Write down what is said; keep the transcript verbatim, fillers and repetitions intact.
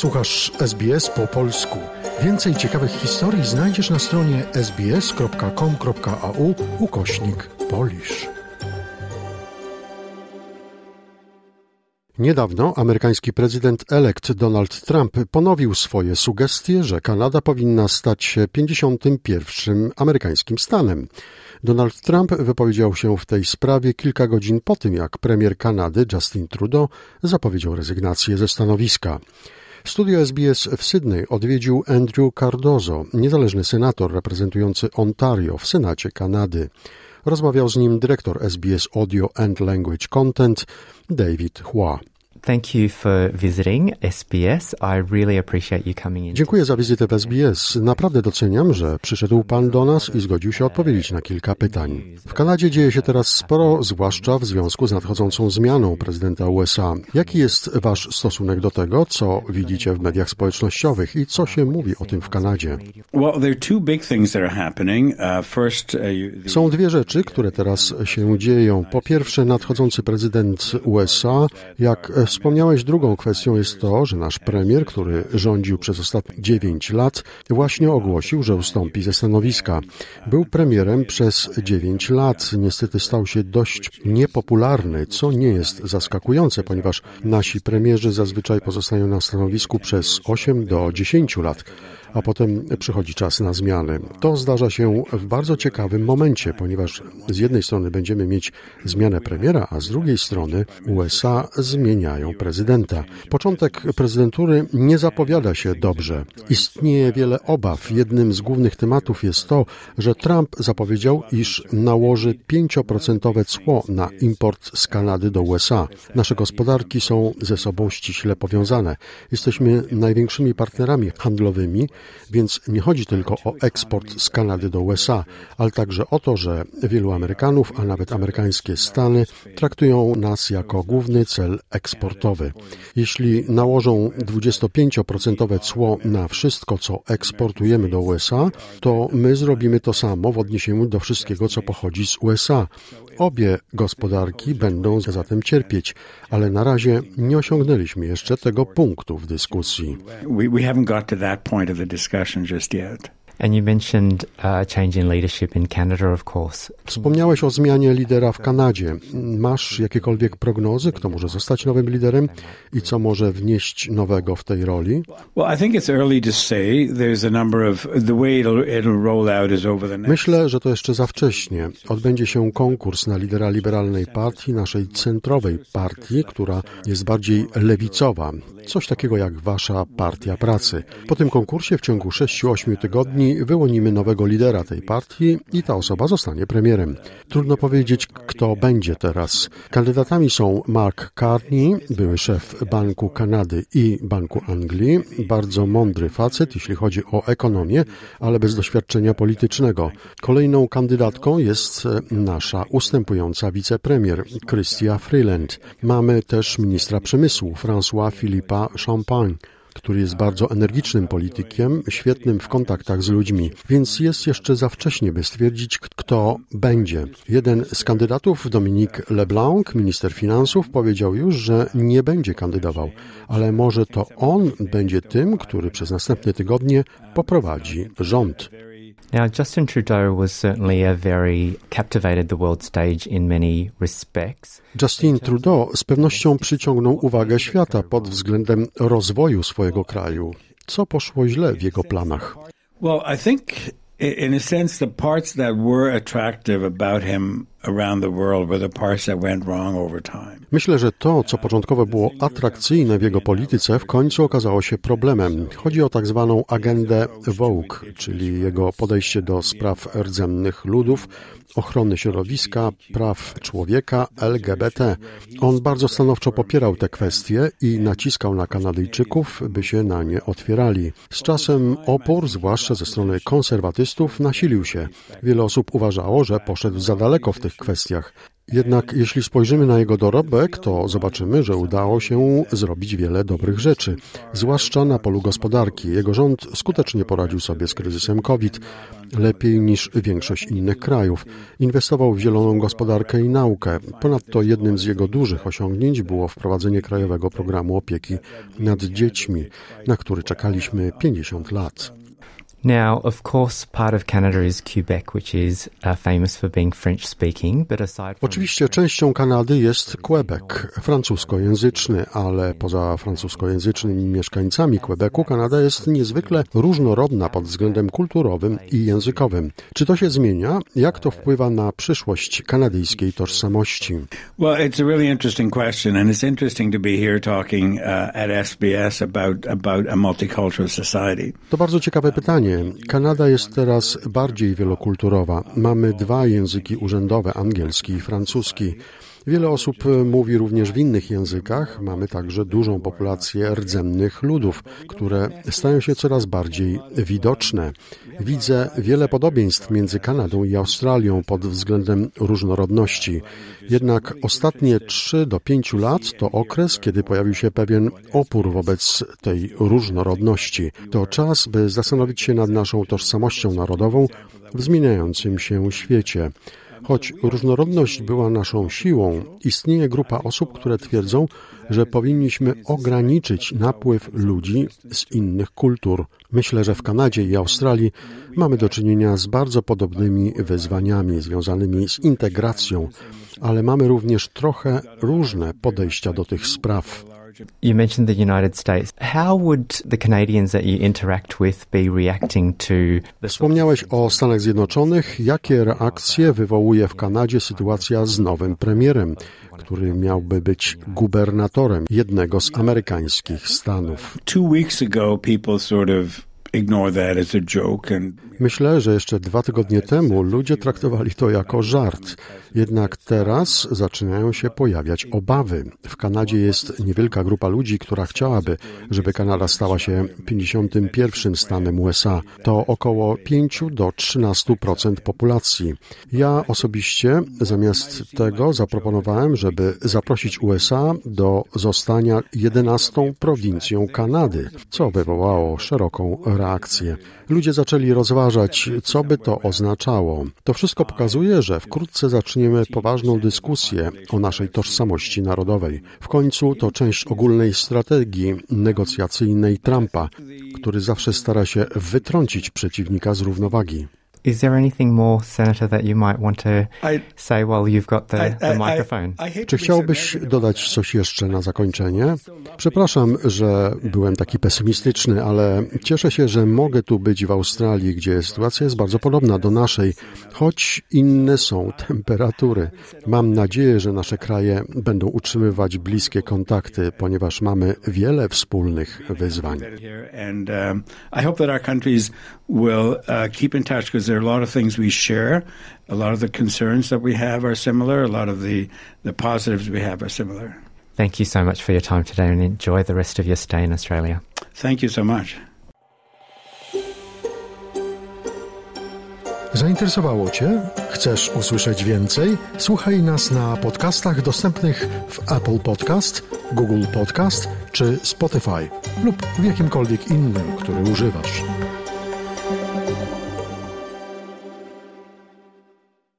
Słuchasz S B S po polsku. Więcej ciekawych historii znajdziesz na stronie sbs.com.au ukośnik Polish. Niedawno amerykański prezydent-elekt Donald Trump ponowił swoje sugestie, że Kanada powinna stać się pięćdziesiątym pierwszym amerykańskim stanem. Donald Trump wypowiedział się w tej sprawie kilka godzin po tym, jak premier Kanady Justin Trudeau zapowiedział rezygnację ze stanowiska. Studio S B S w Sydney odwiedził Andrew Cardozo, niezależny senator reprezentujący Ontario w Senacie Kanady. Rozmawiał z nim dyrektor S B S Audio and Language Content David Hua. Thank you for visiting S B S. I really appreciate you coming in. Dziękuję za wizytę w S B S. Naprawdę doceniam, że przyszedł Pan do nas i zgodził się odpowiedzieć na kilka pytań. W Kanadzie dzieje się teraz sporo, zwłaszcza w związku z nadchodzącą zmianą prezydenta U S A. Jaki jest Wasz stosunek do tego, co widzicie w mediach społecznościowych i co się mówi o tym w Kanadzie? Są dwie rzeczy, które teraz się dzieją. Po pierwsze, nadchodzący prezydent U S A, jak wspomniałeś, drugą kwestią jest to, że nasz premier, który rządził przez ostatnie dziewięć lat, właśnie ogłosił, że ustąpi ze stanowiska. Był premierem przez dziewięć lat. Niestety stał się dość niepopularny, co nie jest zaskakujące, ponieważ nasi premierzy zazwyczaj pozostają na stanowisku przez osiem do dziesięciu lat, a potem przychodzi czas na zmiany. To zdarza się w bardzo ciekawym momencie, ponieważ z jednej strony będziemy mieć zmianę premiera, a z drugiej strony U S A zmieniają prezydenta. Początek prezydentury nie zapowiada się dobrze. Istnieje wiele obaw. Jednym z głównych tematów jest to, że Trump zapowiedział, iż nałoży pięcioprocentowe cło na import z Kanady do U S A. Nasze gospodarki są ze sobą ściśle powiązane. Jesteśmy największymi partnerami handlowymi, więc nie chodzi tylko o eksport z Kanady do U S A, ale także o to, że wielu Amerykanów, a nawet amerykańskie Stany traktują nas jako główny cel eksportowy. Jeśli nałożą dwudziestopięcioprocentowe cło na wszystko, co eksportujemy do U S A, to my zrobimy to samo w odniesieniu do wszystkiego, co pochodzi z U S A. Obie gospodarki będą zatem cierpieć, ale na razie nie osiągnęliśmy jeszcze tego punktu w dyskusji. We, we haven't got to that point of the discussion just yet. And you mentioned a change in leadership in Canada, of course. Wspomniałeś o zmianie lidera w Kanadzie. Masz jakiekolwiek prognozy, kto może zostać nowym liderem i co może wnieść nowego w tej roli? Myślę, że to jeszcze za wcześnie. Odbędzie się konkurs na lidera liberalnej partii, naszej centrowej partii, która jest bardziej lewicowa. Coś takiego jak wasza partia pracy. Po tym konkursie w ciągu sześciu do ośmiu tygodni wyłonimy nowego lidera tej partii i ta osoba zostanie premierem. Trudno powiedzieć, kto będzie teraz. Kandydatami są Mark Carney, były szef Banku Kanady i Banku Anglii, bardzo mądry facet, jeśli chodzi o ekonomię, ale bez doświadczenia politycznego. Kolejną kandydatką jest nasza ustępująca wicepremier, Chrystia Freeland. Mamy też ministra przemysłu, François Philippe Champagne, który jest bardzo energicznym politykiem, świetnym w kontaktach z ludźmi, więc jest jeszcze za wcześnie, by stwierdzić, kto będzie. Jeden z kandydatów, Dominique LeBlanc, minister finansów, powiedział już, że nie będzie kandydował, ale może to on będzie tym, który przez następne tygodnie poprowadzi rząd. Now, Justin Trudeau was certainly a very captivated the world stage in many respects. Justin Trudeau z pewnością przyciągnął uwagę świata pod względem rozwoju swojego kraju. Co poszło źle w jego planach? Well, I think in a sense the parts that were attractive about him around the world were the parts that went wrong over time. Myślę, że to, co początkowo było atrakcyjne w jego polityce, w końcu okazało się problemem. Chodzi o tak zwaną agendę Woke, czyli jego podejście do spraw rdzennych ludów, ochrony środowiska, praw człowieka, L G B T. On bardzo stanowczo popierał te kwestie i naciskał na Kanadyjczyków, by się na nie otwierali. Z czasem opór, zwłaszcza ze strony konserwatystów, nasilił się. Wiele osób uważało, że poszedł za daleko w tych kwestiach. Jednak jeśli spojrzymy na jego dorobek, to zobaczymy, że udało się zrobić wiele dobrych rzeczy, zwłaszcza na polu gospodarki. Jego rząd skutecznie poradził sobie z kryzysem COVID, lepiej niż większość innych krajów. Inwestował w zieloną gospodarkę i naukę. Ponadto jednym z jego dużych osiągnięć było wprowadzenie krajowego programu opieki nad dziećmi, na który czekaliśmy pięćdziesiąt lat. Now, of course, part of Canada is Quebec, which is uh, famous for being French-speaking, but aside from... Oczywiście częścią Kanady jest Quebec, francuskojęzyczny, ale poza francuskojęzycznymi mieszkańcami Quebecu Kanada jest niezwykle różnorodna pod względem kulturowym i językowym. Czy to się zmienia? Jak to wpływa na przyszłość kanadyjskiej tożsamości? Well, it's a really interesting question, and it's interesting to be here talking uh, at S B S about about a multicultural society. To bardzo ciekawe pytanie. Kanada jest teraz bardziej wielokulturowa. Mamy dwa języki urzędowe, angielski i francuski. Wiele osób mówi również w innych językach. Mamy także dużą populację rdzennych ludów, które stają się coraz bardziej widoczne. Widzę wiele podobieństw między Kanadą i Australią pod względem różnorodności. Jednak ostatnie trzy do pięciu lat to okres, kiedy pojawił się pewien opór wobec tej różnorodności. To czas, by zastanowić się nad naszą tożsamością narodową w zmieniającym się świecie. Choć różnorodność była naszą siłą, istnieje grupa osób, które twierdzą, że powinniśmy ograniczyć napływ ludzi z innych kultur. Myślę, że w Kanadzie i Australii mamy do czynienia z bardzo podobnymi wyzwaniami związanymi z integracją, ale mamy również trochę różne podejścia do tych spraw. You mentioned the United States. How would the Canadians that you interact with be reacting to the... Wspomniałeś o Stanach Zjednoczonych. Jakie reakcje wywołuje w Kanadzie sytuacja z nowym premierem, który miałby być gubernatorem jednego z amerykańskich stanów? Two weeks ago, people sort of ignore that as a joke and... Myślę, że jeszcze dwa tygodnie temu ludzie traktowali to jako żart. Jednak teraz zaczynają się pojawiać obawy. W Kanadzie jest niewielka grupa ludzi, która chciałaby, żeby Kanada stała się pięćdziesiątym pierwszym stanem U S A. To około pięć do trzynastu procent populacji. Ja osobiście zamiast tego zaproponowałem, żeby zaprosić U S A do zostania jedenastą prowincją Kanady, co wywołało szeroką reakcję. Ludzie zaczęli rozważać, co by to oznaczało. To wszystko pokazuje, że wkrótce zaczniemy poważną dyskusję o naszej tożsamości narodowej. W końcu to część ogólnej strategii negocjacyjnej Trumpa, który zawsze stara się wytrącić przeciwnika z równowagi. Is there anything more, Senator, that you might want to say while you've got the, the microphone? Czy chciałbyś dodać coś jeszcze na zakończenie? Przepraszam, że byłem taki pesymistyczny, ale cieszę się, że mogę tu być w Australii, gdzie sytuacja jest bardzo podobna do naszej, choć inne są temperatury. Mam nadzieję, że nasze kraje będą utrzymywać bliskie kontakty, ponieważ mamy wiele wspólnych wyzwań. And um, I hope that our countries will uh, keep in touch, because there are a lot of things we share. A lot of the concerns that we have are similar. A lot of the, the positives we have are similar. Thank you so much for your time today and enjoy the rest of your stay in Australia. Thank you so much. Zainteresowało Cię? Chcesz usłyszeć więcej? Słuchaj nas na podcastach dostępnych w Apple Podcast, Google Podcast czy Spotify lub w jakimkolwiek innym, który używasz.